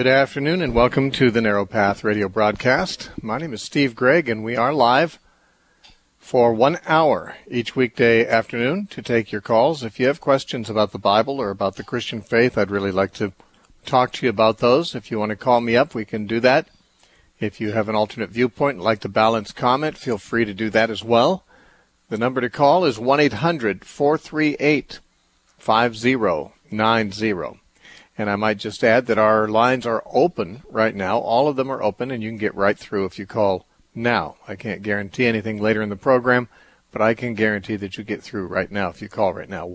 Good afternoon and welcome to the Narrow Path radio broadcast. My name is Steve Gregg and we are live for 1 hour each weekday afternoon to take your calls. If you have questions about the Bible or about the Christian faith, I'd really like to talk to you about those. If you want to call me up, we can do that. If you have an alternate viewpoint and like to balance comment, feel free to do that as well. The number to call is 1-800-438-5090. And I might just add that our lines are open right now. All of them are open, and you can get right through if you call now. I can't guarantee anything later in the program, but I can guarantee that you get through right now if you call right now.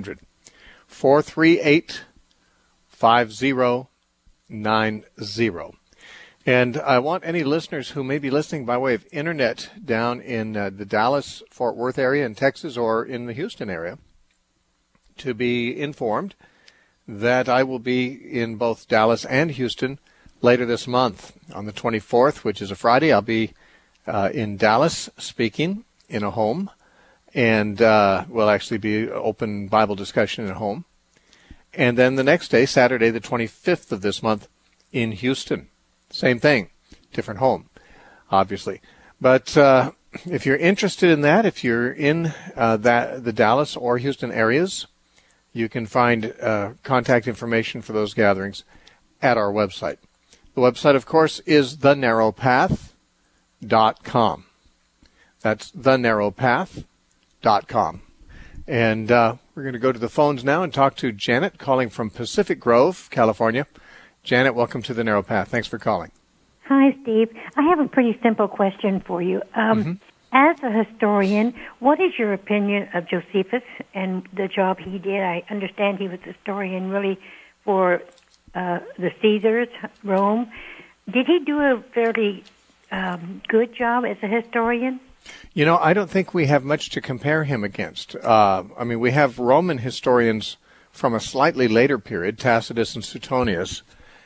1-800-438-5090. And I want any listeners who may be listening by way of internet down in the Dallas-Fort Worth area in Texas or in the Houston area to be informed that I will be in both Dallas and Houston later this month. On the 24th, which is a Friday, I'll be in Dallas speaking in a home, and will actually be open Bible discussion in a home. And then the next day, Saturday, the 25th of this month, in Houston. Same thing, different home, obviously. But if you're interested in that, if you're in the Dallas or Houston areas, you can find contact information for those gatherings at our website. The website, of course, is thenarrowpath.com. That's thenarrowpath.com. And we're going to go to the phones now and talk to Janet, calling from Pacific Grove, California. Janet, welcome to the Narrow Path. Thanks for calling. Hi, Steve. I have a pretty simple question for you. As a historian, what is your opinion of Josephus and the job he did? I understand he was a historian really for the Caesars, Rome. Did he do a fairly good job as a historian? You know, I don't think we have much to compare him against. We have Roman historians from a slightly later period, Tacitus and Suetonius,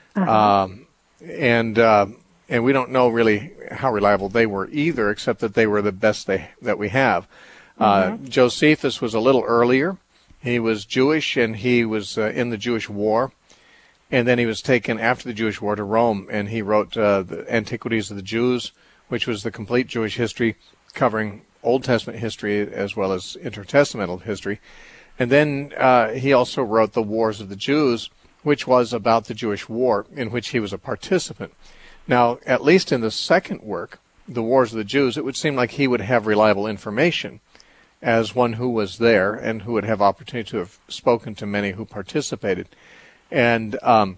and we don't know really how reliable they were either, except that they were the best that we have. Josephus was a little earlier. He was Jewish, and he was in the Jewish War. And then he was taken after the Jewish War to Rome, and he wrote the Antiquities of the Jews, which was the complete Jewish history covering Old Testament history as well as intertestamental history. And then he also wrote The Wars of the Jews, which was about the Jewish War, in which he was a participant. Now, at least in the second work, The Wars of the Jews, it would seem like he would have reliable information as one who was there and who would have opportunity to have spoken to many who participated. And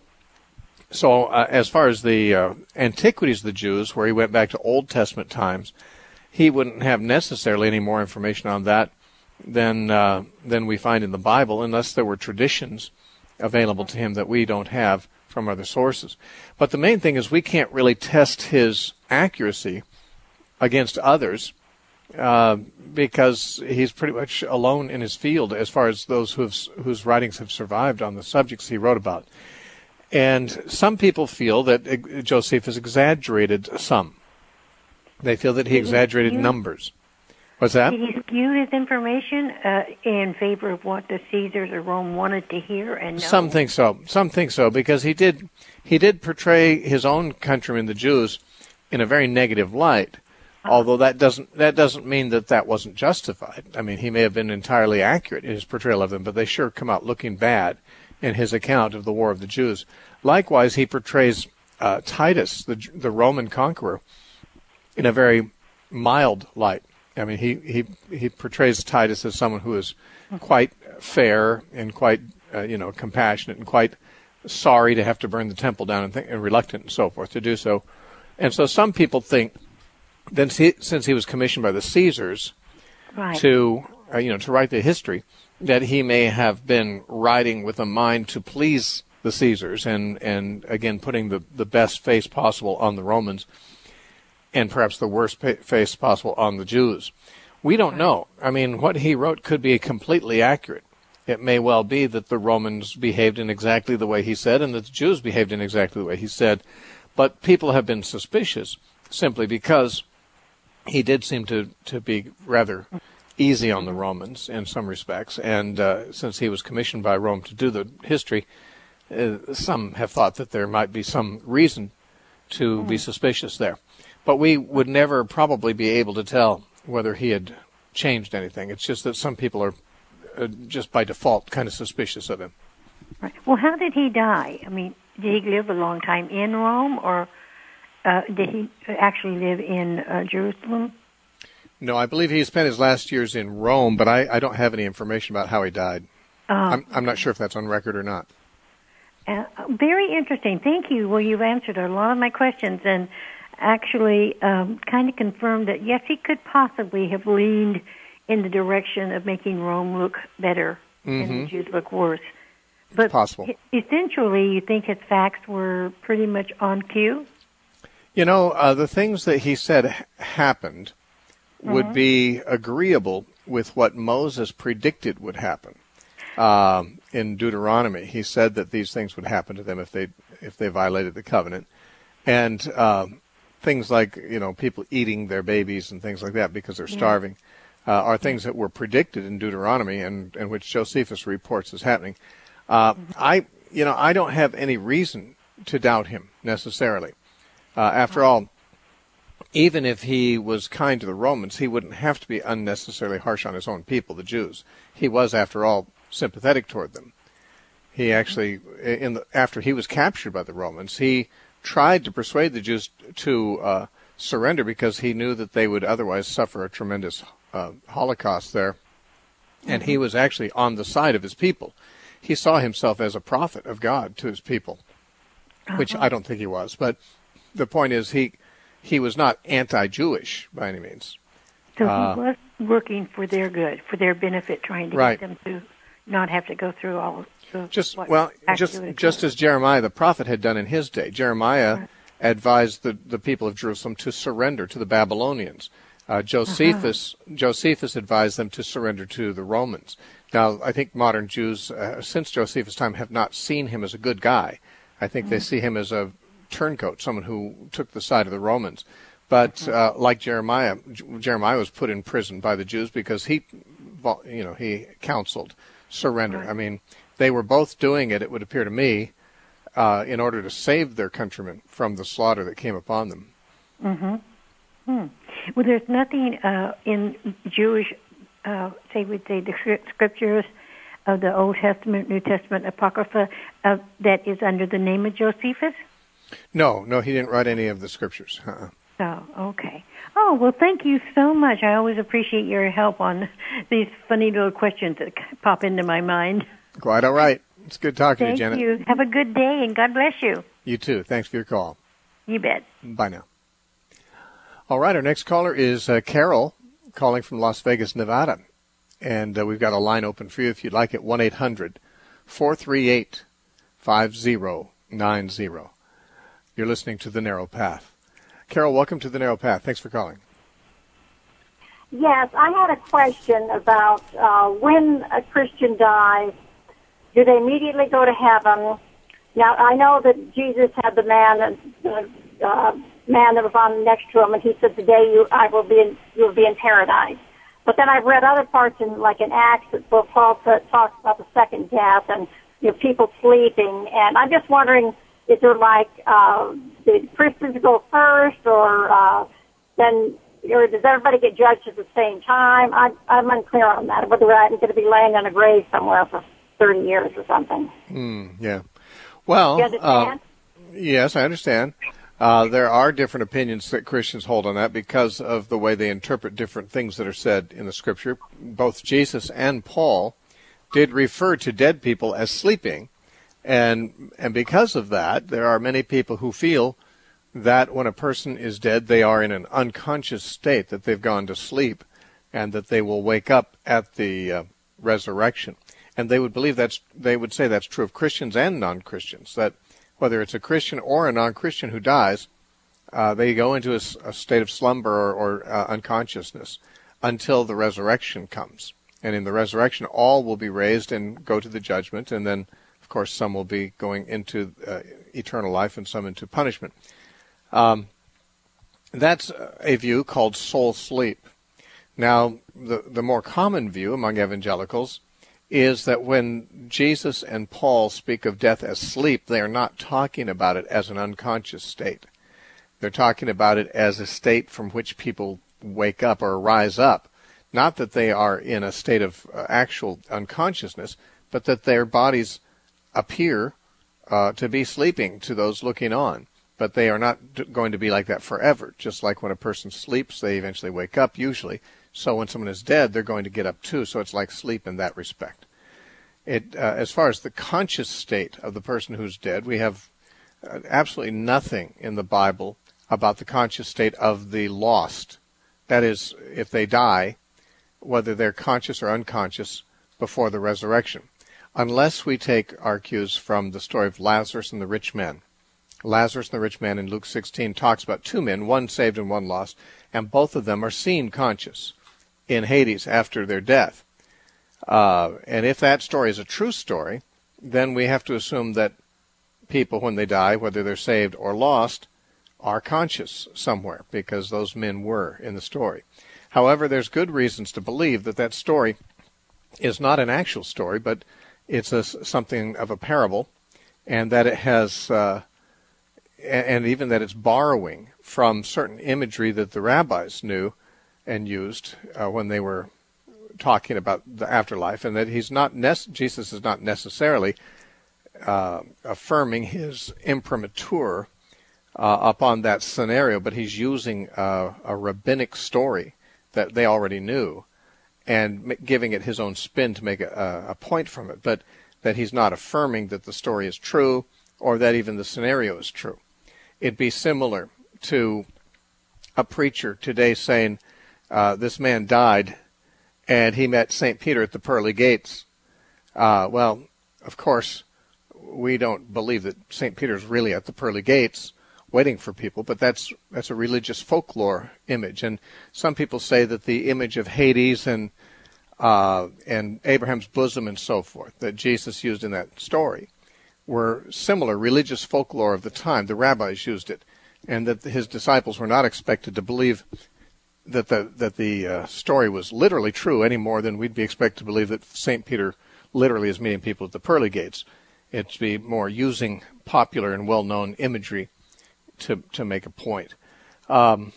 so as far as the Antiquities of the Jews, where he went back to Old Testament times, he wouldn't have necessarily any more information on that than we find in the Bible, unless there were traditions available to him that we don't have from other sources. But the main thing is we can't really test his accuracy against others because he's pretty much alone in his field as far as those whose writings have survived on the subjects he wrote about. And some people feel that Josephus exaggerated some. They feel that he exaggerated numbers. What's that? Did he skew his information in favor of what the Caesars or Rome wanted to hear and know? Some think so. Some think so, because he did portray his own countrymen, the Jews, in a very negative light. Although that doesn't mean that wasn't justified. I mean, he may have been entirely accurate in his portrayal of them, but they sure come out looking bad in his account of the War of the Jews. Likewise, he portrays Titus, the Roman conqueror, in a very mild light. I mean, he portrays Titus as someone who is quite fair and quite, compassionate and quite sorry to have to burn the temple down and reluctant and so forth to do so. And so some people think that since he was commissioned by the Caesars to write the history, that he may have been writing with a mind to please the Caesars and again, putting the best face possible on the Romans and perhaps the worst face possible on the Jews. We don't know. I mean, what he wrote could be completely accurate. It may well be that the Romans behaved in exactly the way he said and that the Jews behaved in exactly the way he said. But people have been suspicious simply because he did seem to be rather easy on the Romans in some respects. And since he was commissioned by Rome to do the history, some have thought that there might be some reason to be suspicious there. But we would never probably be able to tell whether he had changed anything. It's just that some people are just by default kind of suspicious of him. Right. Well, how did he die? I mean, did he live a long time in Rome, or did he actually live in Jerusalem? No, I believe he spent his last years in Rome, but I don't have any information about how he died. I'm not sure if that's on record or not. Very interesting. Thank you. Well, you've answered a lot of my questions and actually kind of confirmed that, yes, he could possibly have leaned in the direction of making Rome look better and the Jews look worse. But it's possible. Essentially, you think his facts were pretty much on cue? You know, the things that he said happened would be agreeable with what Moses predicted would happen. In Deuteronomy, he said that these things would happen to them if they violated the covenant, and things like people eating their babies and things like that because they're starving are things that were predicted in Deuteronomy and which Josephus reports as happening. I don't have any reason to doubt him necessarily. After all, even if he was kind to the Romans, he wouldn't have to be unnecessarily harsh on his own people, the Jews. He was, after all, sympathetic toward them. He actually, after he was captured by the Romans, he tried to persuade the Jews to surrender because he knew that they would otherwise suffer a tremendous Holocaust there. And he was actually on the side of his people. He saw himself as a prophet of God to his people, which I don't think he was. But the point is, he was not anti-Jewish by any means. So he was working for their good, for their benefit, trying to get them to not have to go through all of the... Just as Jeremiah the prophet had done in his day. Jeremiah advised the people of Jerusalem to surrender to the Babylonians. Josephus advised them to surrender to the Romans. Now, I think modern Jews, since Josephus' time, have not seen him as a good guy. I think they see him as a turncoat, someone who took the side of the Romans. But like Jeremiah was put in prison by the Jews because he counseled surrender. Right. I mean, they were both doing it, it would appear to me, in order to save their countrymen from the slaughter that came upon them. Well, there's nothing in Jewish, the scriptures of the Old Testament, New Testament, Apocrypha, that is under the name of Josephus? No, he didn't write any of the scriptures. Oh, okay. Oh, well, thank you so much. I always appreciate your help on these funny little questions that pop into my mind. Quite all right. It's good talking to you, Janet. Thank you. Have a good day, and God bless you. You too. Thanks for your call. You bet. Bye now. All right, our next caller is Carol, calling from Las Vegas, Nevada. And we've got a line open for you if you'd like it, 1-800-438-5090. You're listening to The Narrow Path. Carol, welcome to The Narrow Path. Thanks for calling. Yes, I had a question about when a Christian dies, do they immediately go to heaven? Now, I know that Jesus had the man that was on next to him, and he said, "Today you will be in paradise." But then I've read other parts in Acts that Paul talks about the second death and people sleeping, and I'm just wondering, is there did Christians go first, or does everybody get judged at the same time? I'm unclear on that, whether I'm going to be laying on a grave somewhere for 30 years or something. Yeah. Well, you understand? Yes, I understand. There are different opinions that Christians hold on that because of the way they interpret different things that are said in the Scripture. Both Jesus and Paul did refer to dead people as sleeping, and because of that, there are many people who feel that when a person is dead, they are in an unconscious state, that they've gone to sleep, and that they will wake up at the resurrection. And they would say that's true of Christians and non-Christians, that whether it's a Christian or a non-Christian who dies, they go into a state of slumber or unconsciousness until the resurrection comes. And in the resurrection, all will be raised and go to the judgment, and then, of course, some will be going into eternal life and some into punishment. That's a view called soul sleep. Now, the more common view among evangelicals is that when Jesus and Paul speak of death as sleep, they are not talking about it as an unconscious state. They're talking about it as a state from which people wake up or rise up. Not that they are in a state of actual unconsciousness, but that their bodies appear to be sleeping to those looking on. But they are not going to be like that forever. Just like when a person sleeps, they eventually wake up, usually. So when someone is dead, they're going to get up too. So it's like sleep in that respect. As far as the conscious state of the person who's dead, we have absolutely nothing in the Bible about the conscious state of the lost. That is, if they die, whether they're conscious or unconscious before the resurrection, unless we take our cues from the story of Lazarus and the rich man. Lazarus and the rich man in Luke 16 talks about two men, one saved and one lost, and both of them are seen conscious in Hades after their death. And if that story is a true story, then we have to assume that people, when they die, whether they're saved or lost, are conscious somewhere, because those men were in the story. However, there's good reasons to believe that that story is not an actual story, but it's something of a parable, and that it has, and even that it's borrowing from certain imagery that the rabbis knew and used when they were talking about the afterlife, and that Jesus is not necessarily affirming his imprimatur upon that scenario, but he's using a rabbinic story that they already knew and giving it his own spin to make a point from it, but that he's not affirming that the story is true or that even the scenario is true. It'd be similar to a preacher today saying, this man died and he met St. Peter at the pearly gates. Well, of course, we don't believe that St. Peter's really at the pearly gates waiting for people, but that's a religious folklore image. And some people say that the image of Hades and Abraham's bosom and so forth that Jesus used in that story were similar religious folklore of the time. The rabbis used it, and that his disciples were not expected to believe that the story was literally true any more than we'd be expected to believe that St. Peter literally is meeting people at the pearly gates. It'd be more using popular and well-known imagery to make a point. But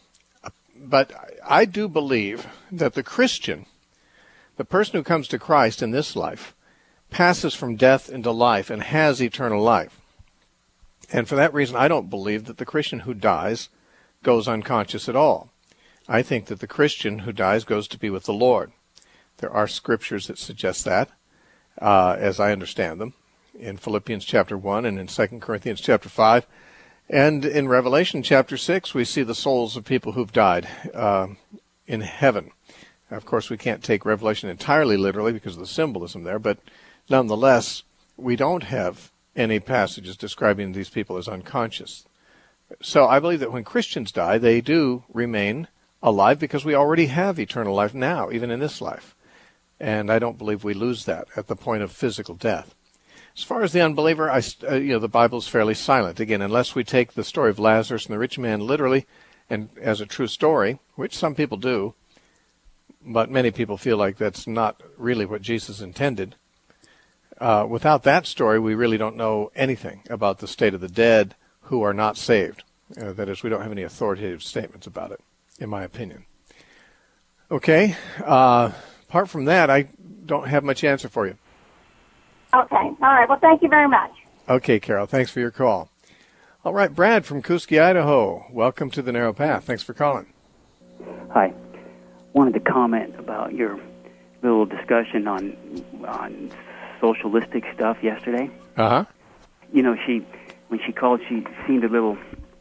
I do believe that the Christian, the person who comes to Christ in this life, passes from death into life and has eternal life. And for that reason, I don't believe that the Christian who dies goes unconscious at all. I think that the Christian who dies goes to be with the Lord. There are scriptures that suggest that, as I understand them, in Philippians chapter 1 and in 2 Corinthians chapter 5. And in Revelation chapter 6, we see the souls of people who've died in heaven. Of course, we can't take Revelation entirely literally because of the symbolism there, but nonetheless, we don't have any passages describing these people as unconscious. So I believe that when Christians die, they do remain alive because we already have eternal life now, even in this life. And I don't believe we lose that at the point of physical death. As far as the unbeliever, the Bible is fairly silent. Again, unless we take the story of Lazarus and the rich man literally and as a true story, which some people do, but many people feel like that's not really what Jesus intended. Without that story, we really don't know anything about the state of the dead who are not saved. That is, we don't have any authoritative statements about it, in my opinion. Okay. Apart from that, I don't have much answer for you. Okay. All right. Well, thank you very much. Okay, Carol. Thanks for your call. All right, Brad from Kuski, Idaho. Welcome to The Narrow Path. Thanks for calling. Hi. Wanted to comment about your little discussion on socialistic stuff yesterday. Uh-huh. You know, when she called, she seemed a little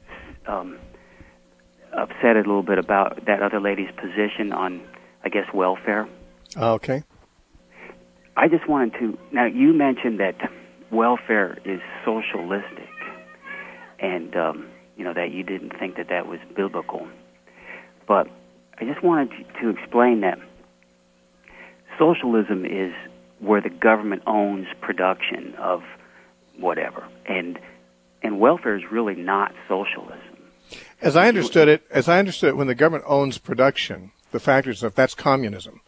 upset a little bit about that other lady's position on, I guess, welfare. Okay. I just wanted to... Now, you mentioned that welfare is socialistic, and, that you didn't think that was biblical. But I just wanted to explain that socialism is where the government owns production of whatever, and welfare is really not socialism. As I understood it, when the government owns production, the factories, if that's communism,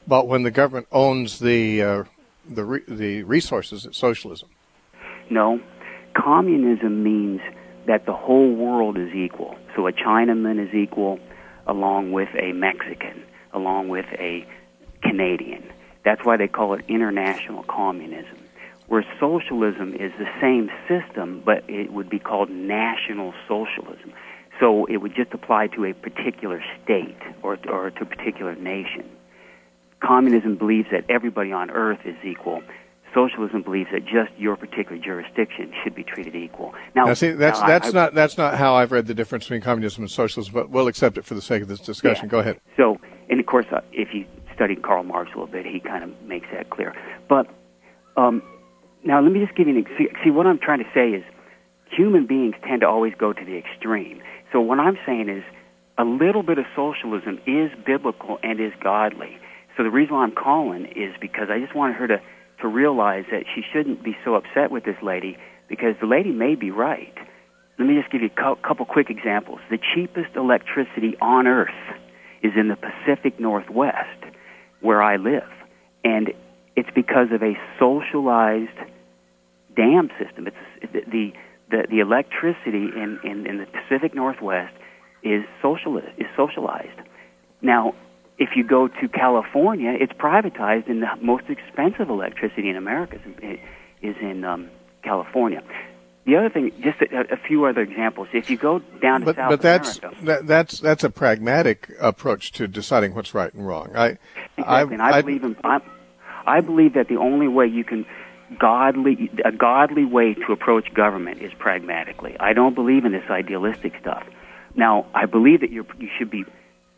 But when the government owns the resources, it's socialism. No. Communism means that the whole world is equal. So a Chinaman is equal along with a Mexican, along with a Canadian. That's why they call it international communism. Where socialism is the same system, but it would be called national socialism. So it would just apply to a particular state or to a particular nation. Communism believes that everybody on earth is equal. Socialism believes that just your particular jurisdiction should be treated equal. Now see, that's not how I've read the difference between communism and socialism, but we'll accept it for the sake of this discussion. Yeah. Go ahead. So, and of course, if you study Karl Marx a little bit, he kind of makes that clear. But now let me just give you see, what I'm trying to say is human beings tend to always go to the extreme. So what I'm saying is a little bit of socialism is biblical and is godly. So the reason why I'm calling is because I just wanted her to realize that she shouldn't be so upset with this lady, because the lady may be right. Let me just give you a couple quick examples. The cheapest electricity on earth is in the Pacific Northwest, where I live. And it's because of a socialized dam system. It's the electricity in the Pacific Northwest is socialized. Now, if you go to California, it's privatized, and the most expensive electricity in America is in California. The other thing, just a few other examples. If you go down to South America, that's a pragmatic approach to deciding what's right and wrong. I believe that the only way you can a godly way to approach government is pragmatically. I don't believe in this idealistic stuff. Now, I believe that you should be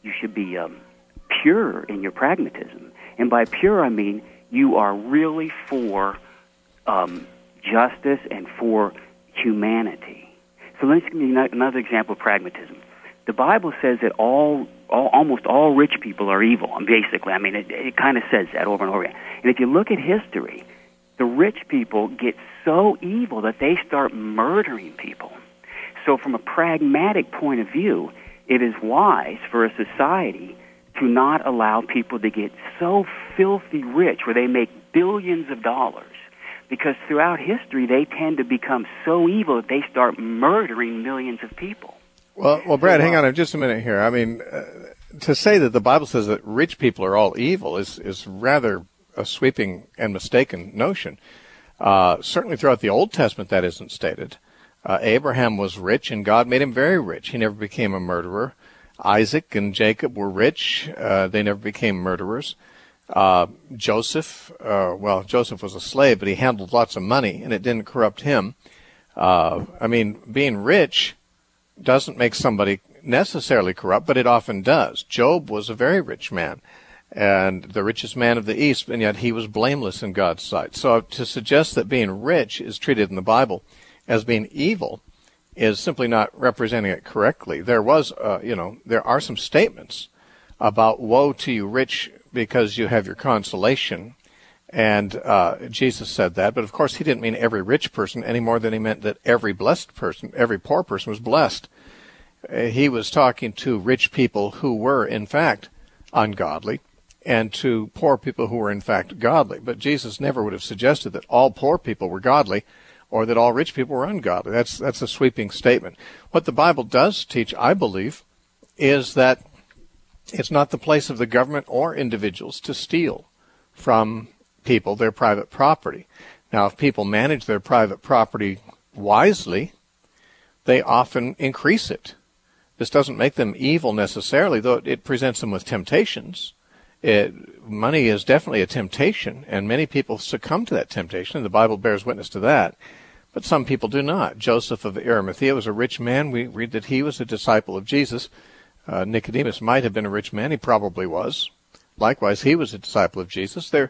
pure in your pragmatism, and by pure I mean you are really for justice and for humanity. So let's give you another example of pragmatism. The Bible says that almost all rich people are evil. And basically, I mean, it kind of says that over and over again. And if you look at history, the rich people get so evil that they start murdering people. So from a pragmatic point of view, it is wise for a society to not allow people to get so filthy rich where they make billions of dollars. Because throughout history, they tend to become so evil that they start murdering millions of people. Well, Brad, hang on just a minute here. I mean, to say that the Bible says that rich people are all evil is rather a sweeping and mistaken notion. Certainly throughout the Old Testament that isn't stated. Abraham was rich, and God made him very rich. He never became a murderer. Isaac and Jacob were rich. They never became murderers. Joseph was a slave, but he handled lots of money, and it didn't corrupt him. I mean, being rich doesn't make somebody necessarily corrupt, but it often does. Job was a very rich man, and the richest man of the East, and yet he was blameless in God's sight. So to suggest that being rich is treated in the Bible as being evil is simply not representing it correctly. There are some statements about woe to you rich because you have your consolation, and Jesus said that, but of course he didn't mean every rich person any more than he meant that every blessed person, every poor person was blessed. He was talking to rich people who were in fact ungodly and to poor people who were in fact godly, but Jesus never would have suggested that all poor people were godly or that all rich people were ungodly. That's a sweeping statement. What the Bible does teach, I believe, is that it's not the place of the government or individuals to steal from people their private property. Now, if people manage their private property wisely, they often increase it. This doesn't make them evil necessarily, though it presents them with temptations. Money is definitely a temptation, and many people succumb to that temptation, and the Bible bears witness to that. But some people do not. Joseph of Arimathea was a rich man. We read that he was a disciple of Jesus. Nicodemus might have been a rich man. He probably was. Likewise, he was a disciple of Jesus. There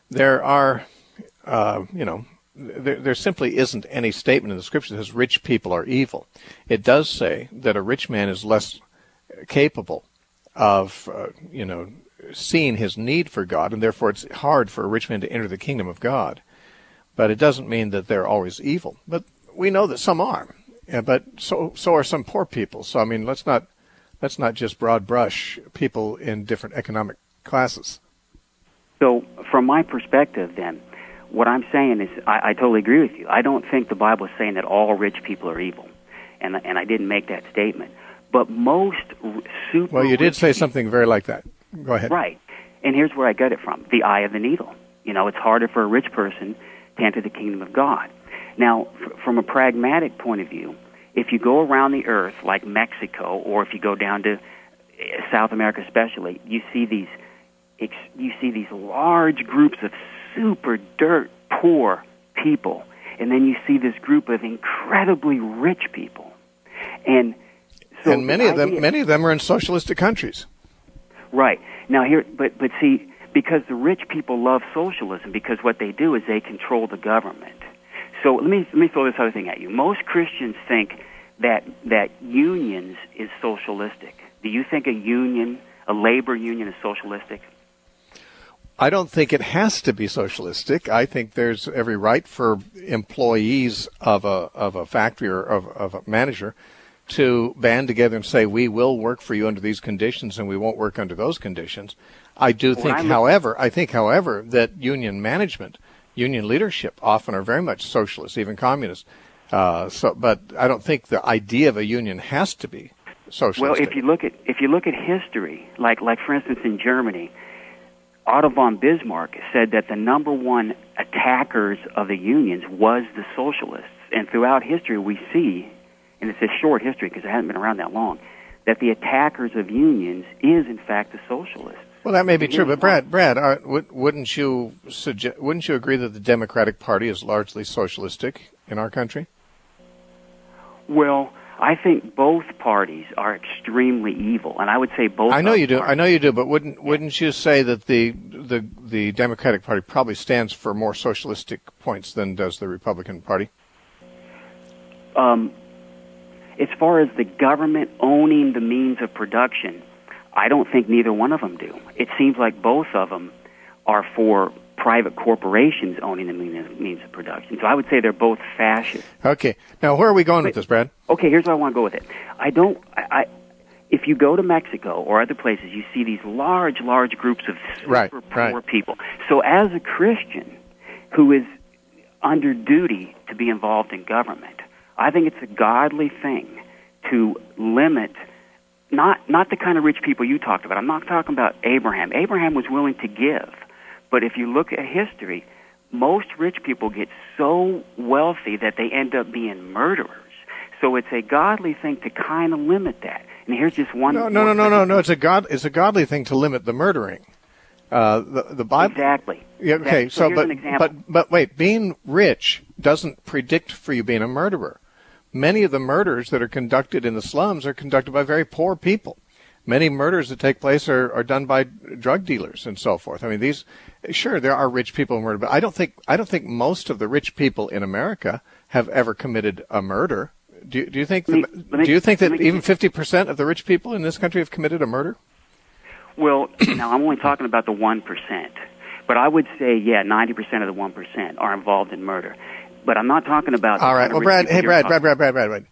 simply isn't any statement in the Scripture that says rich people are evil. It does say that a rich man is less capable of, seeing his need for God, and therefore it's hard for a rich man to enter the kingdom of God. But it doesn't mean that they're always evil. But we know that some are. But so are some poor people. So I mean, let's not just broad brush people in different economic classes. So from my perspective, then, what I'm saying is I totally agree with you. I don't think the Bible is saying that all rich people are evil, and I didn't make that statement. But most super Well, you did say rich something very like that. Go ahead. Right. And here's where I got it from. The eye of the needle. You know, it's harder for a rich person to enter the kingdom of God. Now, from a pragmatic point of view, if you go around the earth like Mexico, or if you go down to South America especially, you see these large groups of super dirt poor people, and then you see this group of incredibly rich people. And so many of them are in socialistic countries. Right. Now here, but see, because the rich people love socialism, because what they do is they control the government. So let me throw this other thing at you. Most Christians think that unions is socialistic. Do you think a labor union is socialistic? I don't think it has to be socialistic. I think there's every right for employees of a factory or of a manager to band together and say, we will work for you under these conditions and we won't work under those conditions. I think, however, that union management, union leadership often are very much socialist, even communist. But I don't think the idea of a union has to be socialistic. Well, if you look at history, like for instance in Germany, Otto von Bismarck said that the number one attackers of the unions was the socialists. And throughout history we see, and it's a short history because it hasn't been around that long, that the attackers of unions is in fact the socialists. Well, that may be true, but Brad, wouldn't you agree that the Democratic Party is largely socialistic in our country? Well, I think both parties are extremely evil, and I would say both. I know you do, but wouldn't you say that the Democratic Party probably stands for more socialistic points than does the Republican Party? As far as the government owning the means of production, I don't think neither one of them do. It seems like both of them are for private corporations owning the means of production. So I would say they're both fascist. Okay. Now, where are we going with this, Brad? Okay, here's where I want to go with it. If you go to Mexico or other places, you see these large groups of super poor people. So as a Christian who is under duty to be involved in government, I think it's a godly thing to limit not the kind of rich people you talked about. I'm not talking about Abraham. Abraham was willing to give. But if you look at history, most rich people get so wealthy that they end up being murderers. So it's a godly thing to kind of limit that. And here's just one. No. It's a godly thing to limit the murdering. The Bible. Exactly. Yeah, okay. So here's an example. But wait, being rich doesn't predict for you being a murderer. Many of the murders that are conducted in the slums are conducted by very poor people. Many murders that take place are done by drug dealers and so forth. I mean, sure, there are rich people who murder, but I don't think most of the rich people in America have ever committed a murder. Do you think that even 50% of the rich people in this country have committed a murder? Well, now I'm only talking about the 1%, but I would say 90% of the 1% are involved in murder. But I'm not talking about. All right. Well, Brad. Yeah.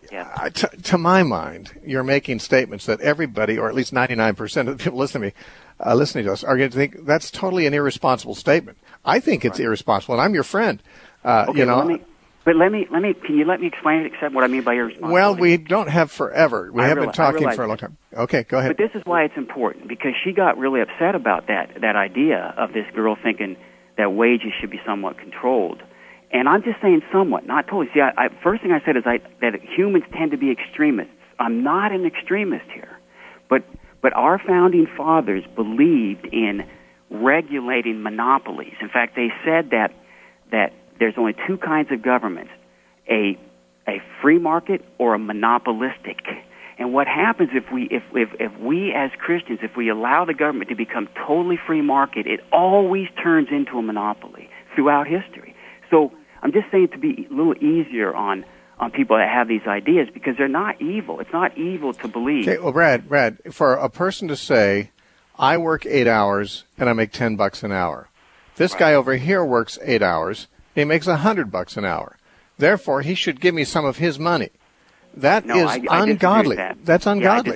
To my mind, you're making statements that everybody, or at least 99% of the people listening to us, are going to think that's totally an irresponsible statement. I think it's irresponsible, and I'm your friend. Okay, you know. Let me. Can you let me explain it? Except what I mean by irresponsible. Well, we don't have forever. We have been talking for a long time. Okay, go ahead. But this is why it's important, because she got really upset about that idea of this girl thinking that wages should be somewhat controlled. And I'm just saying somewhat, not totally. See, first thing I said is that humans tend to be extremists. I'm not an extremist here. But our founding fathers believed in regulating monopolies. In fact, they said that there's only two kinds of governments, a free market or a monopolistic. And what happens if we as Christians, if we allow the government to become totally free market, it always turns into a monopoly throughout history. So I'm just saying to be a little easier on people that have these ideas, because they're not evil. It's not evil to believe. Okay, well, Brad, for a person to say, I work 8 hours and I make $10 an hour. This guy over here works 8 hours. He makes $100 an hour. Therefore, he should give me some of his money. That is ungodly. That. That's ungodly. Yeah,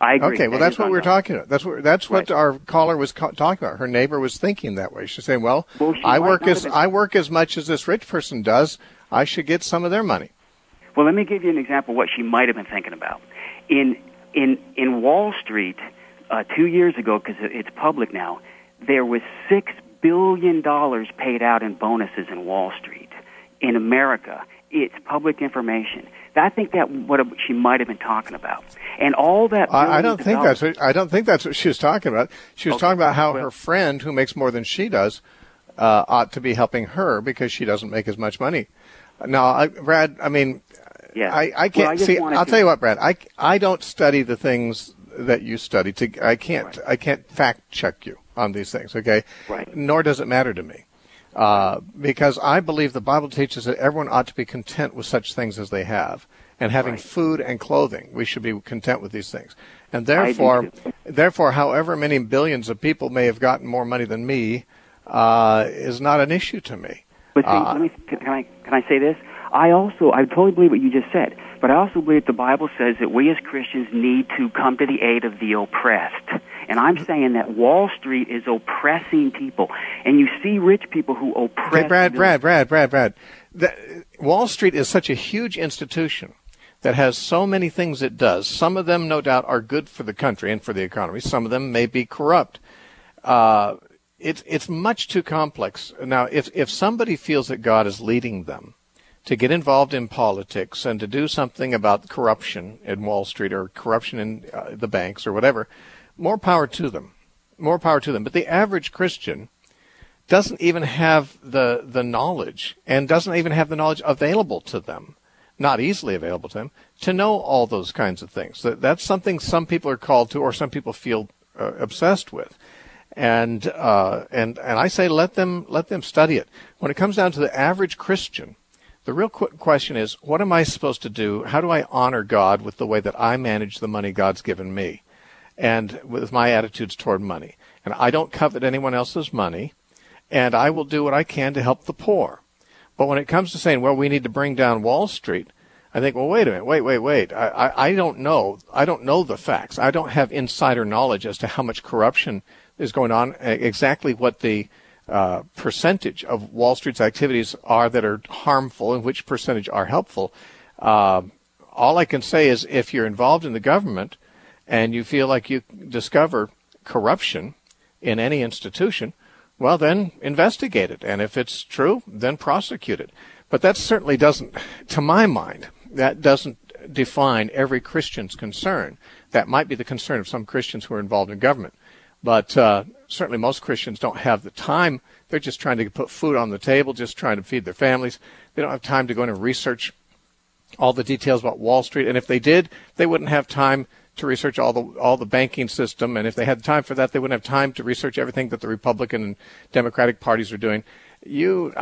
I agree. Okay, well, that's what we're talking about. That's what our caller was talking about. Her neighbor was thinking that way. She's saying, "Well, I work as much as this rich person does. I should get some of their money." Well, let me give you an example of what she might have been thinking about. In Wall Street 2 years ago, because it's public now, there was $6 billion paid out in bonuses in Wall Street. In America, it's public information. I think that what she might have been talking about, and all that. I don't think that's what she was talking about. She was talking about how her friend, who makes more than she does, ought to be helping her because she doesn't make as much money. Now, Brad, I mean, I can't see. I'll tell you what, Brad. I don't study the things that you study. I can't fact check you on these things. Okay, right. Nor does it matter to me. Because I believe the Bible teaches that everyone ought to be content with such things as they have. And having food and clothing, we should be content with these things. And therefore, however many billions of people may have gotten more money than me, is not an issue to me. But see, can I say this? I totally believe what you just said, but I also believe the Bible says that we as Christians need to come to the aid of the oppressed. And I'm saying that Wall Street is oppressing people. And you see rich people who oppress... Okay, Brad. Wall Street is such a huge institution that has so many things it does. Some of them, no doubt, are good for the country and for the economy. Some of them may be corrupt. It's much too complex. Now, if somebody feels that God is leading them to get involved in politics and to do something about corruption in Wall Street or corruption in the banks or whatever, more power to them. More power to them. But the average Christian doesn't even have the knowledge, and doesn't even have the knowledge available to them, not easily available to them, to know all those kinds of things. That's something some people are called to, or some people feel obsessed with. And I say let them study it. When it comes down to the average Christian, the real question is, what am I supposed to do? How do I honor God with the way that I manage the money God's given me, and with my attitudes toward money? And I don't covet anyone else's money, and I will do what I can to help the poor. But when it comes to saying, well, we need to bring down Wall Street, I think, well, wait a minute, wait. I don't know. I don't know the facts. I don't have insider knowledge as to how much corruption is going on, exactly what the percentage of Wall Street's activities are that are harmful and which percentage are helpful. All I can say is, if you're involved in the government and you feel like you discover corruption in any institution, well, then investigate it. And if it's true, then prosecute it. But that certainly doesn't, to my mind, that doesn't define every Christian's concern. That might be the concern of some Christians who are involved in government. But certainly most Christians don't have the time. They're just trying to put food on the table, just trying to feed their families. They don't have time to go in and research all the details about Wall Street. And if they did, they wouldn't have time to research all the banking system. And if they had time for that, they wouldn't have time to research everything that the Republican and Democratic parties are doing. You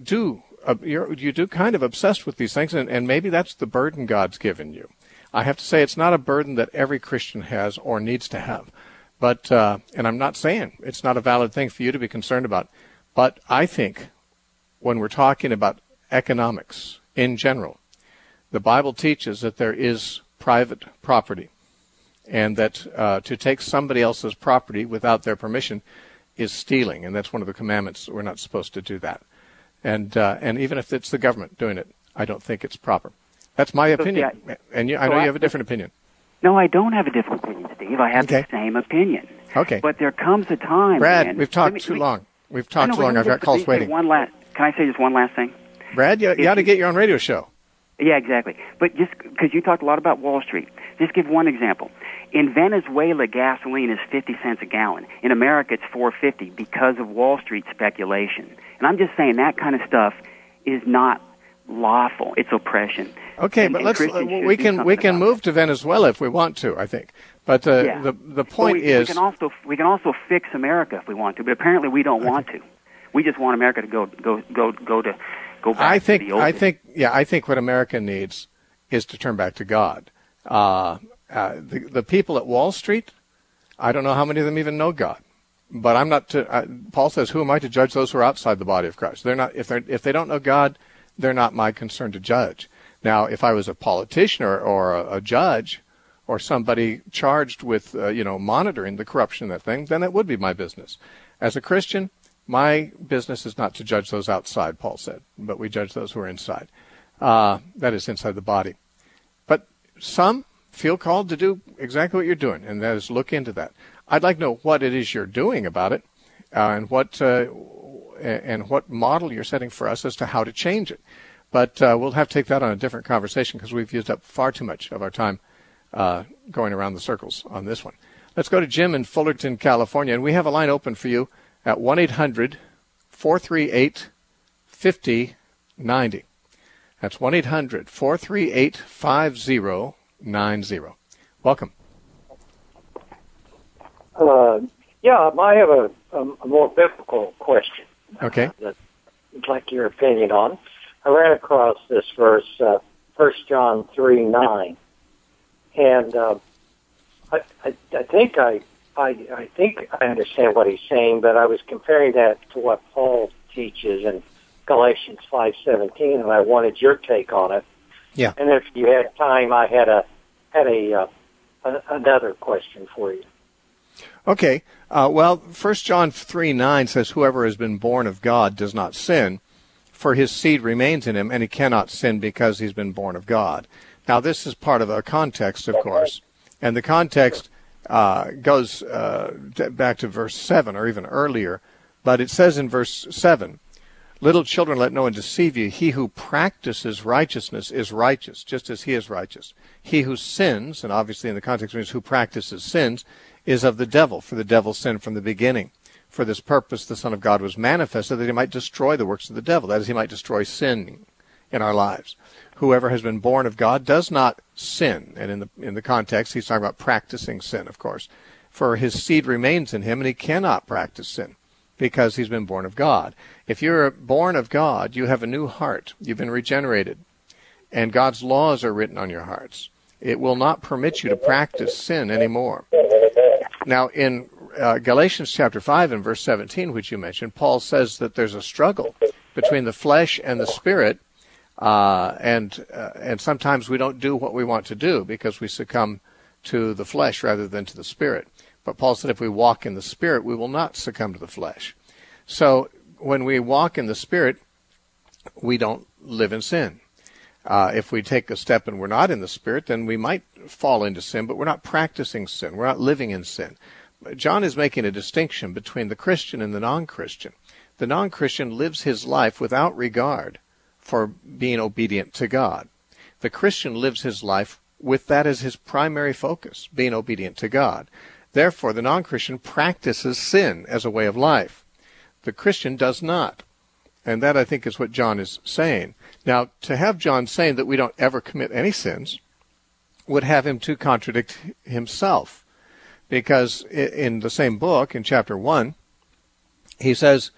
do kind of obsessed with these things, and maybe that's the burden God's given you. I have to say, it's not a burden that every Christian has or needs to have. But, and I'm not saying it's not a valid thing for you to be concerned about. But I think when we're talking about economics in general, the Bible teaches that there is private property, and that to take somebody else's property without their permission is stealing, and that's one of the commandments. We're not supposed to do that. And even if it's the government doing it, I don't think it's proper. That's my opinion. Yeah. And I know you have a different opinion. No, I don't have a different opinion, Steve. I have the same opinion. Okay. But there comes a time, Brad, man, we've talked too long. We've talked too long. I've got calls waiting. Can I say just one last thing? Brad, you ought to get your own radio show. Yeah, exactly. But just because you talked a lot about Wall Street, just give one example. In Venezuela, gasoline is 50 cents a gallon. In America, it's $4.50 because of Wall Street speculation. And I'm just saying that kind of stuff is not lawful. It's oppression. Okay, but we can move to Venezuela if we want to, I think. But the point is, we can also fix America if we want to. But apparently we don't want to. We just want America to go back to the old. I think what America needs is to turn back to God. The people at Wall Street, I don't know how many of them even know God. But I'm not. Paul says, "Who am I to judge those who are outside the body of Christ?" They're not. If they don't know God, they're not my concern to judge. Now, if I was a politician or a judge or somebody charged with, monitoring the corruption in that thing, then it would be my business. As a Christian, my business is not to judge those outside, Paul said, but we judge those who are inside. That is, inside the body. But some feel called to do exactly what you're doing, and that is look into that. I'd like to know what it is you're doing about it, and what model you're setting for us as to how to change it. But we'll have to take that on a different conversation because we've used up far too much of our time going around the circles on this one. Let's go to Jim in Fullerton, California, and we have a line open for you at 1-800-438-5090. That's 1-800-438-5090. Welcome. I have a more biblical question. Okay. That I'd like your opinion on. I ran across this verse, 1 John 3:9, and I think I understand what he's saying, but I was comparing that to what Paul teaches in Galatians 5:17, and I wanted your take on it. Yeah. And if you had time, I had another question for you. Okay. 1 John 3:9 says, "Whoever has been born of God does not sin, for his seed remains in him, and he cannot sin because he's been born of God." Now, this is part of a context, of course, and the context goes back to verse 7 or even earlier, but it says in verse 7, "Little children, let no one deceive you. He who practices righteousness is righteous, just as he is righteous. He who sins," and obviously in the context means who practices sins, "is of the devil, for the devil sinned from the beginning. For this purpose the Son of God was manifested, that he might destroy the works of the devil," that is, he might destroy sin in our lives. "Whoever has been born of God does not sin," and in the context he's talking about practicing sin, of course, "for his seed remains in him, and he cannot practice sin, because he's been born of God." If you're born of God, you have a new heart. You've been regenerated, and God's laws are written on your hearts. It will not permit you to practice sin anymore. Now, in Galatians chapter 5 and verse 17, which you mentioned, Paul says that there's a struggle between the flesh and the spirit, and sometimes we don't do what we want to do because we succumb to the flesh rather than to the spirit. But Paul said if we walk in the spirit, we will not succumb to the flesh. So when we walk in the spirit, we don't live in sin. If we take a step and we're not in the spirit, then we might fall into sin, but we're not practicing sin. We're not living in sin. John is making a distinction between the Christian and the non-Christian. The non-Christian lives his life without regard for being obedient to God. The Christian lives his life with that as his primary focus, being obedient to God. Therefore, the non-Christian practices sin as a way of life. The Christian does not. And that, I think, is what John is saying. Now, to have John saying that we don't ever commit any sins would have him to contradict himself. Because in the same book, in chapter 1, he says,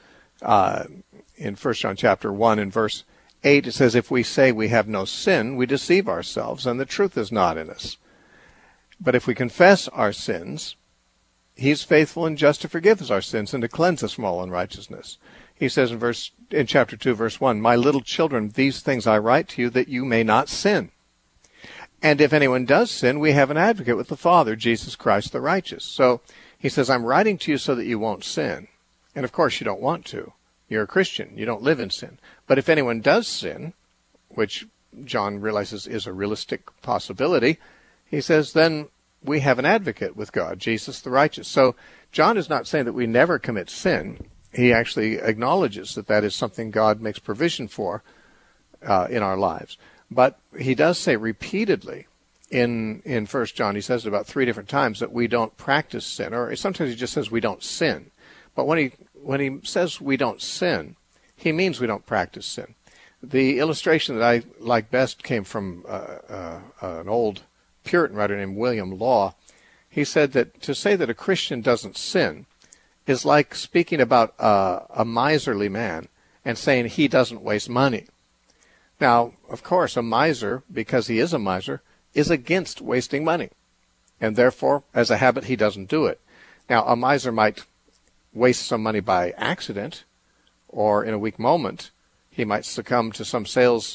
in 1 John chapter 1 and verse 8, it says, "If we say we have no sin, we deceive ourselves, and the truth is not in us. But if we confess our sins, he's faithful and just to forgive us our sins and to cleanse us from all unrighteousness." He says in chapter 2, verse 1, "My little children, these things I write to you that you may not sin. And if anyone does sin, we have an advocate with the Father, Jesus Christ the righteous." So he says, I'm writing to you so that you won't sin. And of course you don't want to. You're a Christian. You don't live in sin. But if anyone does sin, which John realizes is a realistic possibility, he says, then we have an advocate with God, Jesus the righteous. So John is not saying that we never commit sin. He actually acknowledges that that is something God makes provision for in our lives. But he does say repeatedly in 1 John, he says it about 3 different times, that we don't practice sin, or sometimes he just says we don't sin. But when he says we don't sin, he means we don't practice sin. The illustration that I like best came from an old Puritan writer named William Law. He said that to say that a Christian doesn't sin is like speaking about a miserly man and saying he doesn't waste money. Now, of course, a miser, because he is a miser, is against wasting money. And therefore, as a habit, he doesn't do it. Now, a miser might waste some money by accident, or in a weak moment, he might succumb to some sales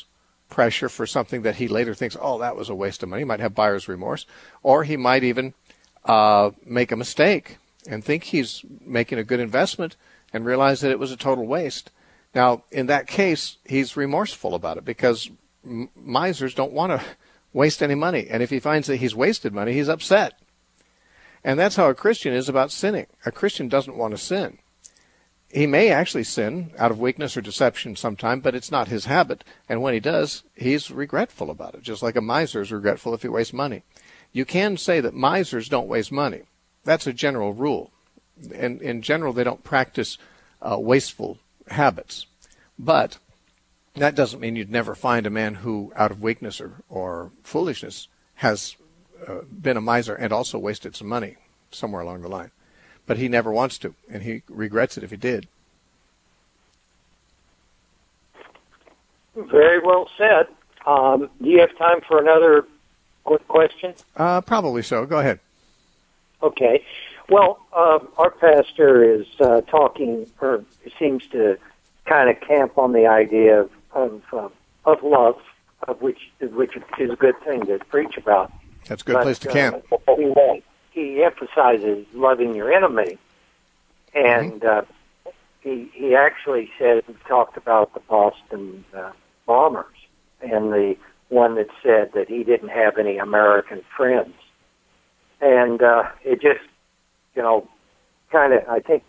pressure for something that he later thinks, oh, that was a waste of money. He might have buyer's remorse, or he might even make a mistake and think he's making a good investment and realize that it was a total waste. Now, in that case, he's remorseful about it because misers don't want to waste any money. And if he finds that he's wasted money, he's upset. And that's how a Christian is about sinning. A Christian doesn't want to sin. He may actually sin out of weakness or deception sometime, but it's not his habit. And when he does, he's regretful about it, just like a miser is regretful if he wastes money. You can say that misers don't waste money. That's a general rule. And in general, they don't practice wasteful habits. But that doesn't mean you'd never find a man who, out of weakness or foolishness, has been a miser and also wasted some money somewhere along the line. But he never wants to, and he regrets it if he did. Very well said. Do you have time for another quick question? Probably so. Go ahead. Okay. Well, our pastor is talking, or seems to kind of camp on the idea of love, which is a good thing to preach about. That's a good place to camp. He emphasizes loving your enemy, and he actually talked about the Boston bombers, and the one that said that he didn't have any American friends, and it just, kind of, I think,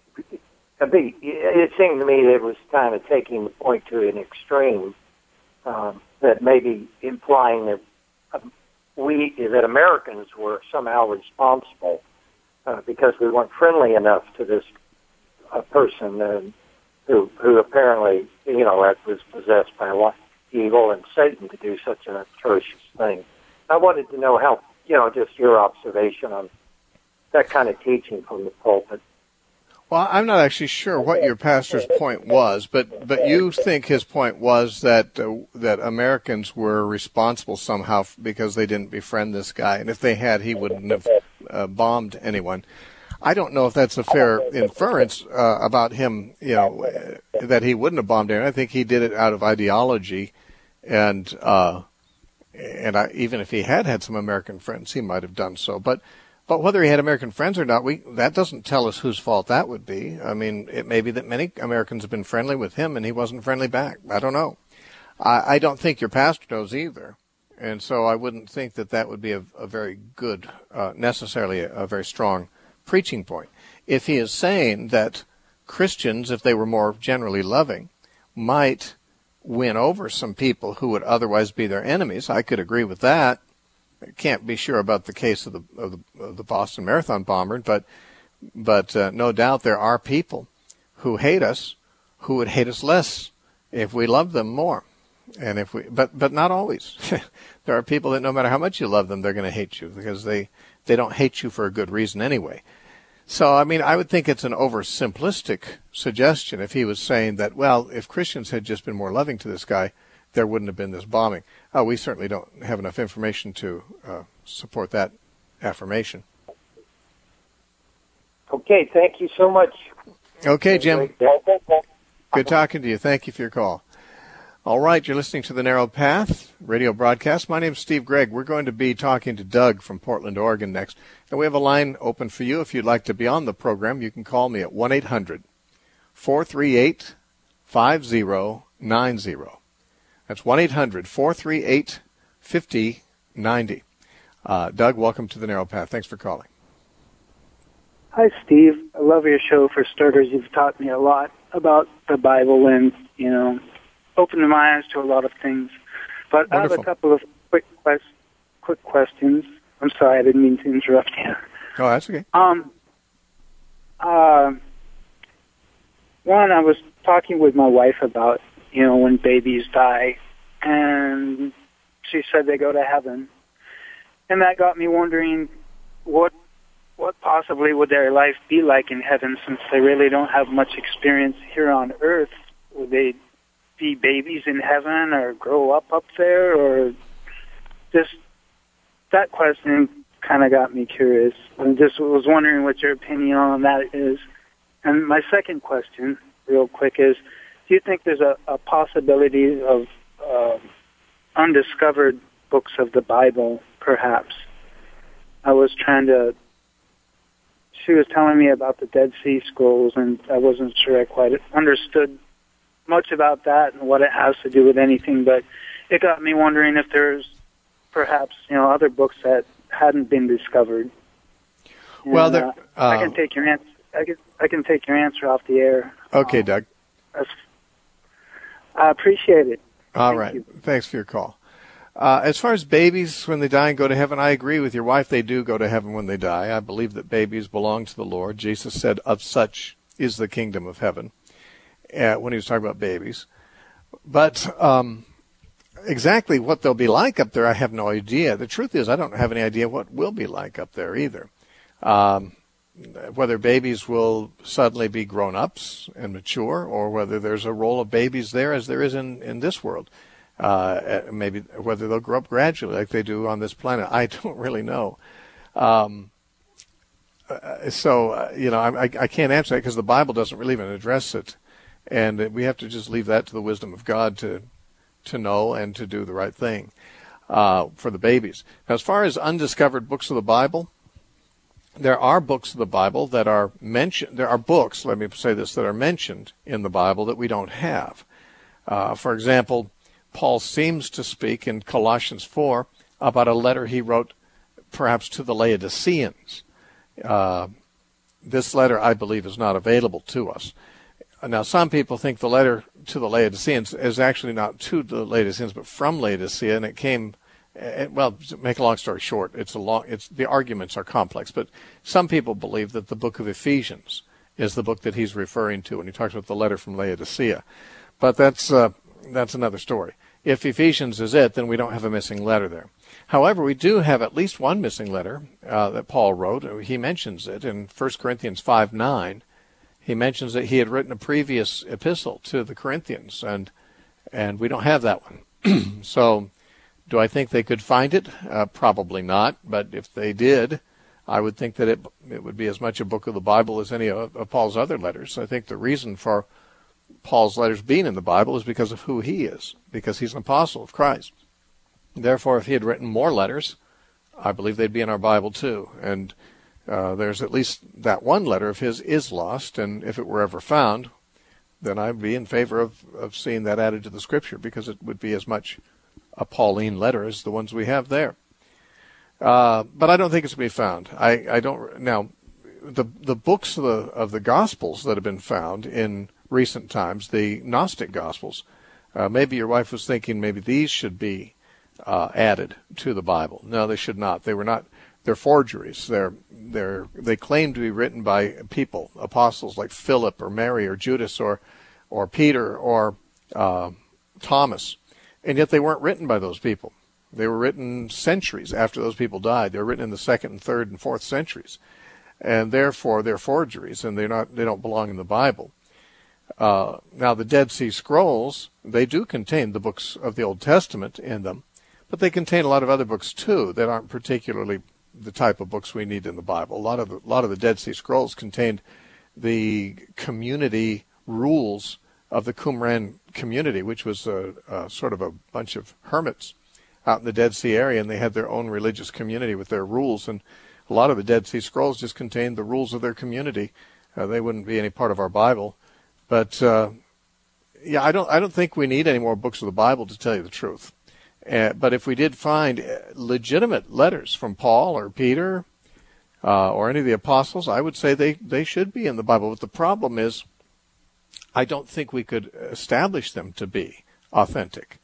it seemed to me that it was kind of taking the point to an extreme, that maybe implying that that Americans were somehow responsible because we weren't friendly enough to this person who apparently, was possessed by evil and Satan to do such an atrocious thing. I wanted to know how, just your observation on that kind of teaching from the pulpit. Well, I'm not actually sure what your pastor's point was, but you think his point was that Americans were responsible somehow because they didn't befriend this guy, and if they had, he wouldn't have bombed anyone. I don't know if that's a fair inference about him, that he wouldn't have bombed anyone. I think he did it out of ideology, and even if he had some American friends, he might have done so, But whether he had American friends or not, that doesn't tell us whose fault that would be. I mean, it may be that many Americans have been friendly with him and he wasn't friendly back. I don't know. I don't think your pastor knows either. And so I wouldn't think that would be a very good, necessarily a very strong preaching point. If he is saying that Christians, if they were more generally loving, might win over some people who would otherwise be their enemies, I could agree with that. Can't be sure about the case of the Boston Marathon bomber, but no doubt there are people who hate us who would hate us less if we loved them more, and but not always. There are people that no matter how much you love them, they're going to hate you because they don't hate you for a good reason anyway. So I mean, I would think it's an oversimplistic suggestion if he was saying that, well, if Christians had just been more loving to this guy, there wouldn't have been this bombing. We certainly don't have enough information to support that affirmation. Okay, thank you so much. Okay, Jim. Good talking to you. Thank you for your call. All right, you're listening to The Narrow Path radio broadcast. My name is Steve Gregg. We're going to be talking to Doug from Portland, Oregon next. And we have a line open for you. If you'd like to be on the program, you can call me at 1-800-438-5090. That's 1-800-438-5090. Doug, welcome to The Narrow Path. Thanks for calling. Hi, Steve. I love your show. For starters, you've taught me a lot about the Bible and, opened my eyes to a lot of things. But wonderful. I have a couple of quick questions. I'm sorry, I didn't mean to interrupt you. Oh, that's okay. One, I was talking with my wife about when babies die, and she said they go to heaven. And that got me wondering what possibly would their life be like in heaven, since they really don't have much experience here on earth. Would they be babies in heaven or grow up there, or just that question kind of got me curious. I just was wondering what your opinion on that is. And my second question, real quick, is do you think there's a possibility of undiscovered books of the Bible, perhaps. She was telling me about the Dead Sea Scrolls, and I wasn't sure I quite understood much about that and what it has to do with anything, but it got me wondering if there's perhaps, other books that hadn't been discovered. And, well, I can take your answer. I can take your answer off the air. Okay, Doug. I appreciate it. All right. Thanks for your call. As far as babies, when they die and go to heaven, I agree with your wife. They do go to heaven when they die. I believe that babies belong to the Lord. Jesus said, of such is the kingdom of heaven, when he was talking about babies. But exactly what they'll be like up there, I have no idea. The truth is, I don't have any idea what will be like up there either. Whether babies will suddenly be grown-ups and mature, or whether there's a role of babies there as there is in this world. Maybe whether they'll grow up gradually like they do on this planet. I don't really know. I can't answer that because the Bible doesn't really even address it. And we have to just leave that to the wisdom of God to know and to do the right thing for the babies. Now, as far as undiscovered books of the Bible, there are books of the Bible that are mentioned. There are books, let me say this, that are mentioned in the Bible that we don't have. For example, Paul seems to speak in Colossians 4 about a letter he wrote perhaps to the Laodiceans. This letter, I believe, is not available to us. Now, some people think the letter to the Laodiceans is actually not to the Laodiceans, but from Laodicea, and it came, well, to make a long story short, the arguments are complex, but some people believe that the book of Ephesians is the book that he's referring to when he talks about the letter from Laodicea. But that's another story. If Ephesians is it, then we don't have a missing letter there. However, we do have at least one missing letter that Paul wrote. He mentions it in 1 Corinthians 5:9. He mentions that he had written a previous epistle to the Corinthians, and we don't have that one. So do I think they could find it? Probably not, but if they did, I would think that it would be as much a book of the Bible as any of Paul's other letters. I think the reason for Paul's letters being in the Bible is because of who he is, because he's an apostle of Christ. Therefore, if he had written more letters, I believe they'd be in our Bible too. And there's at least that one letter of his is lost, and if it were ever found, then I'd be in favor of seeing that added to the Scripture, because it would be as much a Pauline letter as the ones we have there. But I don't think it's going to be found. I don't. Now, the books of the Gospels that have been found in recent times, the Gnostic Gospels, maybe your wife was thinking maybe these should be added to the Bible. No, they should not. They were not. They're forgeries. They claim to be written by people, apostles like Philip or Mary or Judas or Peter or Thomas, and yet they weren't written by those people. They were written centuries after those people died. They were written in the 2nd and 3rd and 4th centuries, and therefore they're forgeries, and they don't belong in the Bible. Now, the Dead Sea Scrolls, they do contain the books of the Old Testament in them, but they contain a lot of other books too that aren't particularly the type of books we need in the Bible. A lot of the Dead Sea Scrolls contained the community rules of the Qumran community, which was sort of a bunch of hermits out in the Dead Sea area, and they had their own religious community with their rules. And a lot of the Dead Sea Scrolls just contained the rules of their community. They wouldn't be any part of our Bible. But I don't think we need any more books of the Bible, to tell you the truth. But if we did find legitimate letters from Paul or Peter or any of the apostles, I would say they should be in the Bible. But the problem is, I don't think we could establish them to be authentic,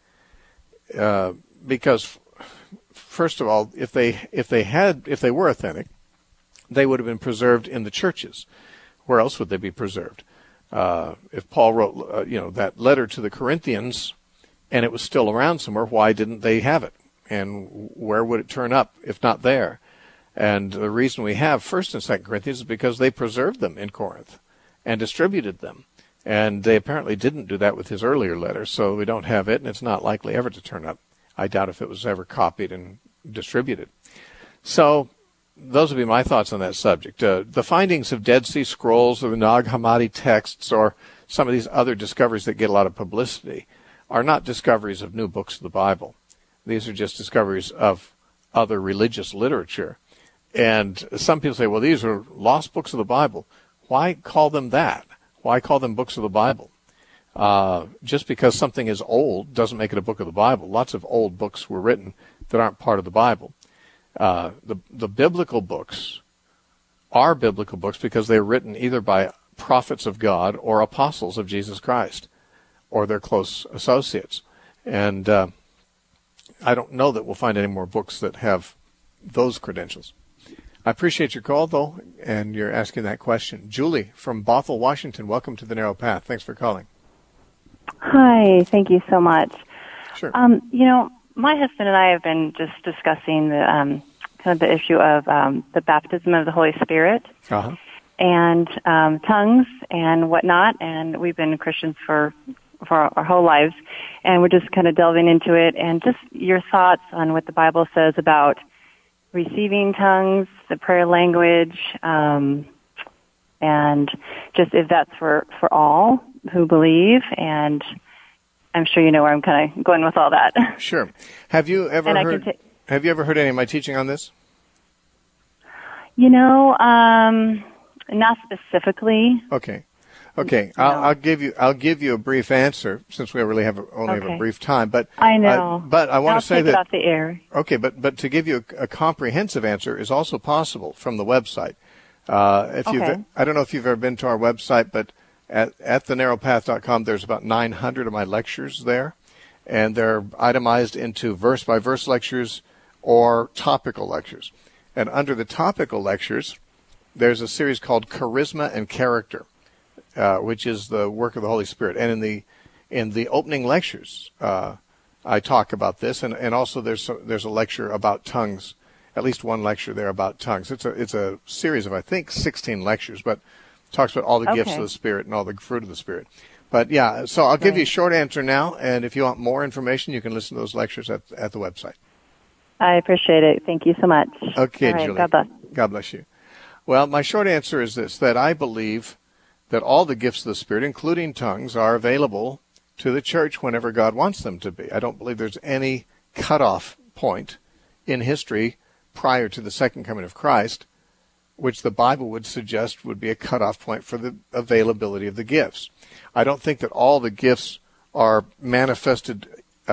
because first of all, if they were authentic, they would have been preserved in the churches. Where else would they be preserved? If Paul wrote, that letter to the Corinthians, and it was still around somewhere, why didn't they have it? And where would it turn up if not there? And the reason we have 1st and 2nd Corinthians is because they preserved them in Corinth and distributed them. And they apparently didn't do that with his earlier letters, so we don't have it, and it's not likely ever to turn up. I doubt if it was ever copied and distributed. So those would be my thoughts on that subject. The findings of Dead Sea Scrolls or the Nag Hammadi texts or some of these other discoveries that get a lot of publicity are not discoveries of new books of the Bible. These are just discoveries of other religious literature. And some people say, well, these are lost books of the Bible. Why call them that? Why call them books of the Bible? Just because something is old doesn't make it a book of the Bible. Lots of old books were written that aren't part of the Bible. The biblical books are biblical books because they're written either by prophets of God or apostles of Jesus Christ or their close associates. And I don't know that we'll find any more books that have those credentials. I appreciate your call, though, and you're asking that question. Julie from Bothell, Washington, welcome to The Narrow Path. Thanks for calling. Hi, thank you so much. Sure. My husband and I have been just discussing the kind of the issue of the baptism of the Holy Spirit and tongues and whatnot, and we've been Christians for our whole lives, and we're just kind of delving into it, and just your thoughts on what the Bible says about receiving tongues, the prayer language, and just if that's for all who believe, and I'm sure you know where I'm kind of going with all that. Sure. Have you ever heard any of my teaching on this? Not specifically. Okay. I'll give you a brief answer since we really only have a brief time. But I know. But I want to say that I'll take it off the air. Okay, but to give you a comprehensive answer is also possible from the website. I don't know if you've ever been to our website, but at thenarrowpath.com, there's about 900 of my lectures there, and they're itemized into verse-by-verse lectures or topical lectures. And under the topical lectures, there's a series called Charisma and Character, which is the work of the Holy Spirit. And in the opening lectures, I talk about this, and also there's a lecture about tongues, at least one lecture there about tongues. It's a series of, I think, 16 lectures, but talks about all the gifts of the Spirit and all the fruit of the Spirit. But yeah, so I'll give you a short answer now, and if you want more information, you can listen to those lectures at the website. I appreciate it. Thank you so much. Okay, right, Julie. God bless. God bless you. Well, my short answer is this, that I believe that all the gifts of the Spirit, including tongues, are available to the church whenever God wants them to be. I don't believe there's any cutoff point in history prior to the second coming of Christ, which the Bible would suggest would be a cutoff point for the availability of the gifts. I don't think that all the gifts are manifested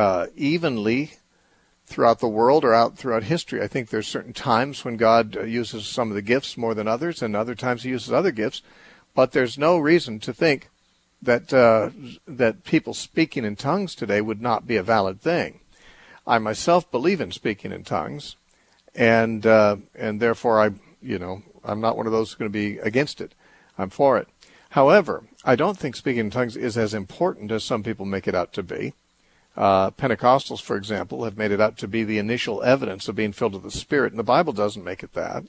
evenly throughout the world or throughout history. I think there's certain times when God uses some of the gifts more than others, and other times he uses other gifts. But there's no reason to think that that people speaking in tongues today would not be a valid thing. I myself believe in speaking in tongues, and therefore I'm not one of those who's going to be against it. I'm for it. However, I don't think speaking in tongues is as important as some people make it out to be. Pentecostals, for example, have made it out to be the initial evidence of being filled with the Spirit, and the Bible doesn't make it that.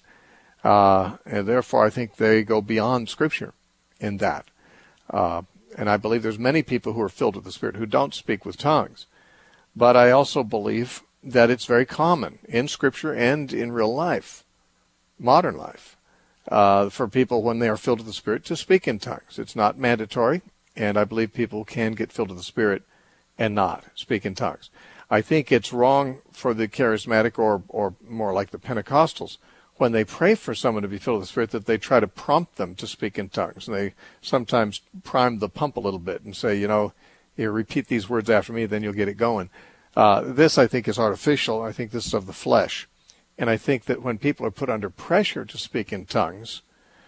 And therefore, I think they go beyond Scripture in that. And I believe there's many people who are filled with the Spirit who don't speak with tongues. But I also believe that it's very common in Scripture and in real life, modern life, for people when they are filled with the Spirit to speak in tongues. It's not mandatory, and I believe people can get filled with the Spirit and not speak in tongues. I think it's wrong for the charismatic or more like the Pentecostals, when they pray for someone to be filled with the Spirit, that they try to prompt them to speak in tongues. And they sometimes prime the pump a little bit and say, you repeat these words after me, then you'll get it going. This, I think, is artificial. I think this is of the flesh. And I think that when people are put under pressure to speak in tongues,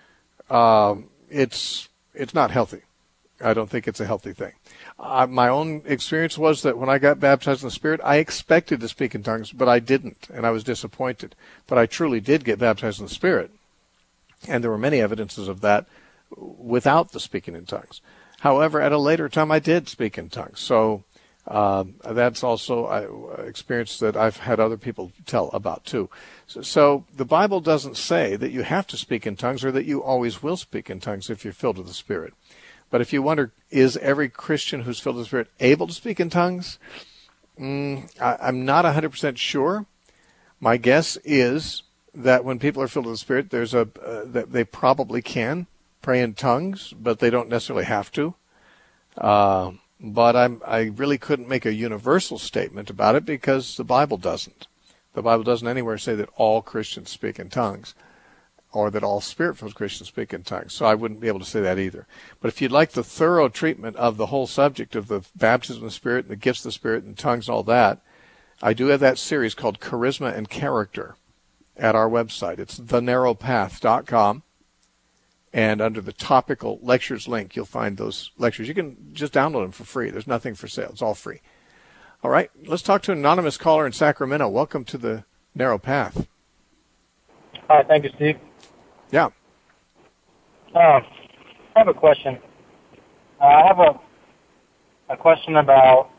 it's not healthy. I don't think it's a healthy thing. My own experience was that when I got baptized in the Spirit, I expected to speak in tongues, but I didn't, and I was disappointed. But I truly did get baptized in the Spirit, and there were many evidences of that without the speaking in tongues. However, at a later time, I did speak in tongues. So that's also an experience that I've had other people tell about, too. So the Bible doesn't say that you have to speak in tongues or that you always will speak in tongues if you're filled with the Spirit. But if you wonder, is every Christian who's filled with the Spirit able to speak in tongues? I'm not 100% sure. My guess is that when people are filled with the Spirit, that they probably can pray in tongues, but they don't necessarily have to. but I really couldn't make a universal statement about it because the Bible doesn't. The Bible doesn't anywhere say that all Christians speak in tongues or that all Spirit-filled Christians speak in tongues. So I wouldn't be able to say that either. But if you'd like the thorough treatment of the whole subject of the baptism of the Spirit and the gifts of the Spirit and tongues and all that, I do have that series called Charisma and Character at our website. It's thenarrowpath.com. And under the topical lectures link, you'll find those lectures. You can just download them for free. There's nothing for sale. It's all free. All right. Let's talk to an anonymous caller in Sacramento. Welcome to the Narrow Path. Hi. Thank you, Steve. Yeah. I have a question. I have a question about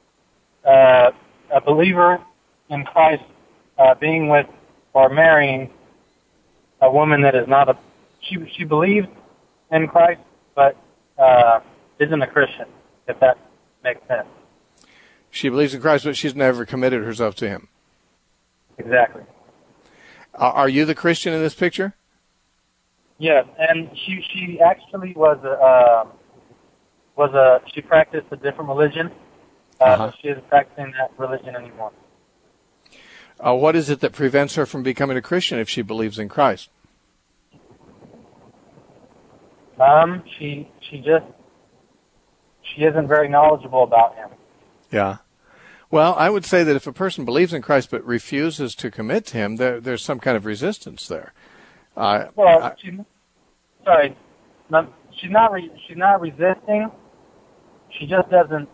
a believer in Christ being with or marrying a woman that is not she believes in Christ but isn't a Christian, if that makes sense. She believes in Christ, but she's never committed herself to him. Exactly. Are you the Christian in this picture? Yes, and she actually she practiced a different religion. She isn't practicing that religion anymore. What is it that prevents her from becoming a Christian if she believes in Christ? She isn't very knowledgeable about him. Yeah. Well, I would say that if a person believes in Christ but refuses to commit to him, there's some kind of resistance there. She's not resisting. She just doesn't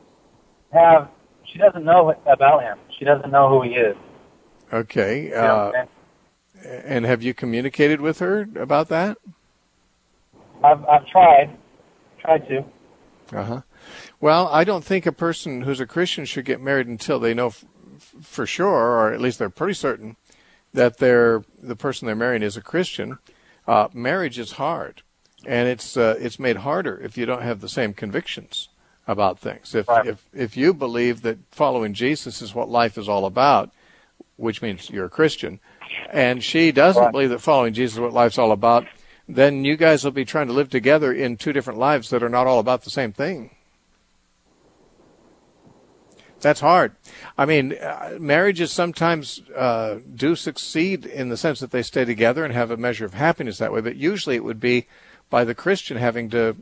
know about him. She doesn't know who he is. Okay. And have you communicated with her about that? I've tried to. Uh-huh. Well, I don't think a person who's a Christian should get married until they know for sure, or at least they're pretty certain, that the person they're marrying is a Christian. Marriage is hard, and it's made harder if you don't have the same convictions about things. If you believe that following Jesus is what life is all about, which means you're a Christian, and she doesn't believe that following Jesus is what life's all about, then you guys will be trying to live together in two different lives that are not all about the same thing. That's hard. I mean, marriages sometimes do succeed in the sense that they stay together and have a measure of happiness that way, but usually it would be by the Christian having to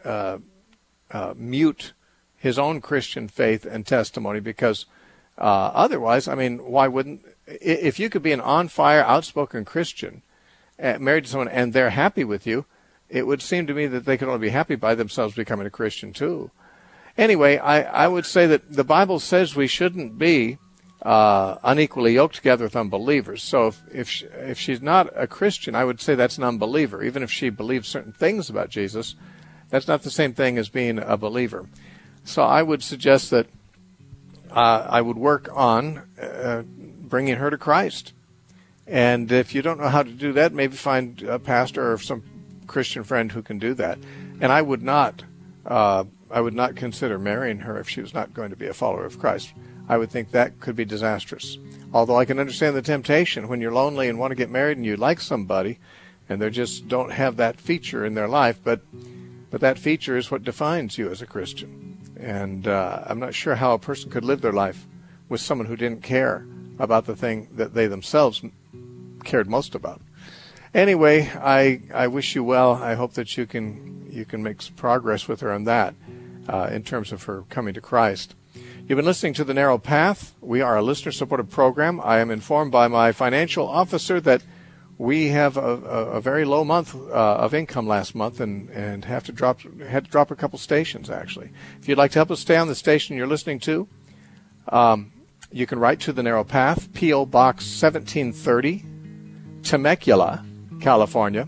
mute his own Christian faith and testimony, because otherwise, I mean, why wouldn't, if you could be an on-fire, outspoken Christian married to someone and they're happy with you, it would seem to me that they could only be happy by themselves becoming a Christian too. Anyway, I would say that the Bible says we shouldn't be unequally yoked together with unbelievers. So if she's not a Christian, I would say that's an unbeliever. Even if she believes certain things about Jesus, that's not the same thing as being a believer. So I would suggest that I would work on bringing her to Christ. And if you don't know how to do that, maybe find a pastor or some Christian friend who can do that. And I would not consider marrying her if she was not going to be a follower of Christ. I would think that could be disastrous. Although I can understand the temptation when you're lonely and want to get married and you like somebody and they just don't have that feature in their life, but that feature is what defines you as a Christian. And I'm not sure how a person could live their life with someone who didn't care about the thing that they themselves cared most about. Anyway, I wish you well. I hope that you can make some progress with her on that in terms of her coming to Christ. You've been listening to The Narrow Path. We are a listener-supported program. I am informed by my financial officer that we have a very low month of income last month and had to drop a couple stations, actually. If you'd like to help us stay on the station you're listening to, you can write to The Narrow Path, P.O. Box 1730, Temecula, California,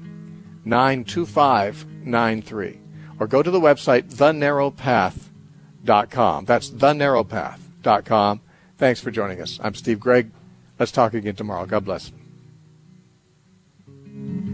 92593. Or go to the website, thenarrowpath.com. That's thenarrowpath.com. Thanks for joining us. I'm Steve Gregg. Let's talk again tomorrow. God bless.